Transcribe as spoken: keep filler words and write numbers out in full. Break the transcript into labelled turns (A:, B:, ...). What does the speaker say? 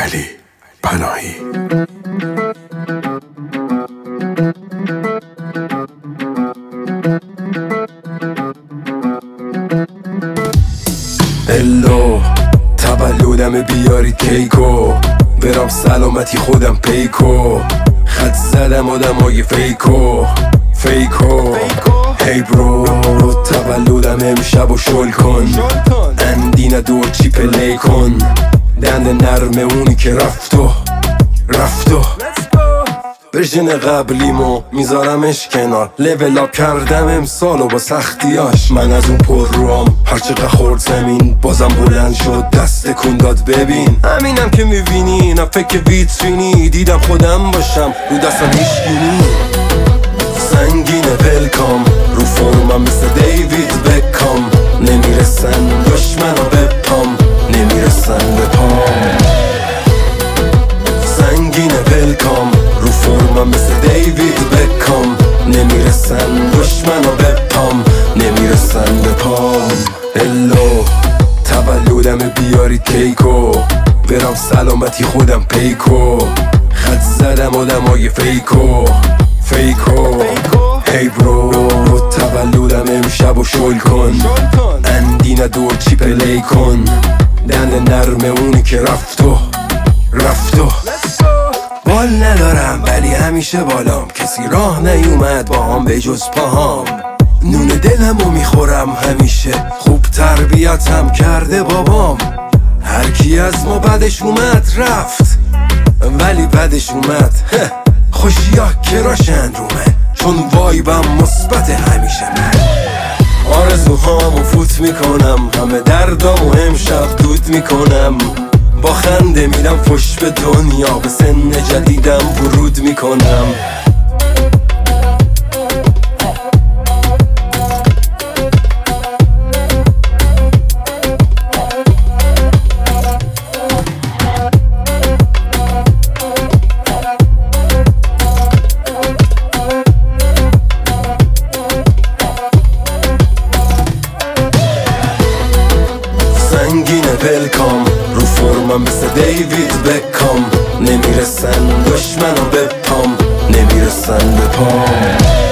A: علی پناهی.
B: الو تولدم بیارید کیکو، برام سلامتی خودم پیکو، خط زدم آدمای فیکو فیکو هی برو تولدم امشب و شل کن، اندینه دور چی پلی کن، دند نرمه اونی که رفتو رفتو ورژن قبلیمو میذارمش کنار، لیول اپ کردم امسال و با سختیاش، من از اون پر روام هرچقدر خورد زمین بازم بلند شد دست کن داد ببین، همینم که میبینی نه فکر ویترینی، دیدم خودم باشم رو دستم هیشگینی، سنگینه ولکام رو فرمم مثل دیوید بکام، نمیرسن دشمنا به پام نمیرسن به پام، سنگینه ولکام رو فرمم مثل دیوید بکام، نمیرسن دشمنا به پام نمیرسن به پام. الو تولدم بیارید کیکو، برام سلامتی خودم پیکو، خط زدم آدمای فیکو فیکو هی برو تولدم امشب و شل کن، اندینه دور چی پلی کن، دند نرمه اونی که رفتو رفتو بال ندارم ولی همیشه بالام، کسی راه نیومد با هم به جز پاهام، نون دلمو میخورم همیشه، خوب تربیتم کرده بابام، هر کی از ما بدش اومد رفت ولی بدش اومد خوشیا کراشن رومه، چون وایبم مثبت همیشه من، آرزوهامو فوت میکنم، همه دردامو امشب دود میکنم، با خنده میدم فش به دنیا، به سن جدیدم ورود میکنم. سنگینه ولکام رو فرمم مثل دیوید بکام، نمیرسن دشمنا به پام نمیرسن به پام.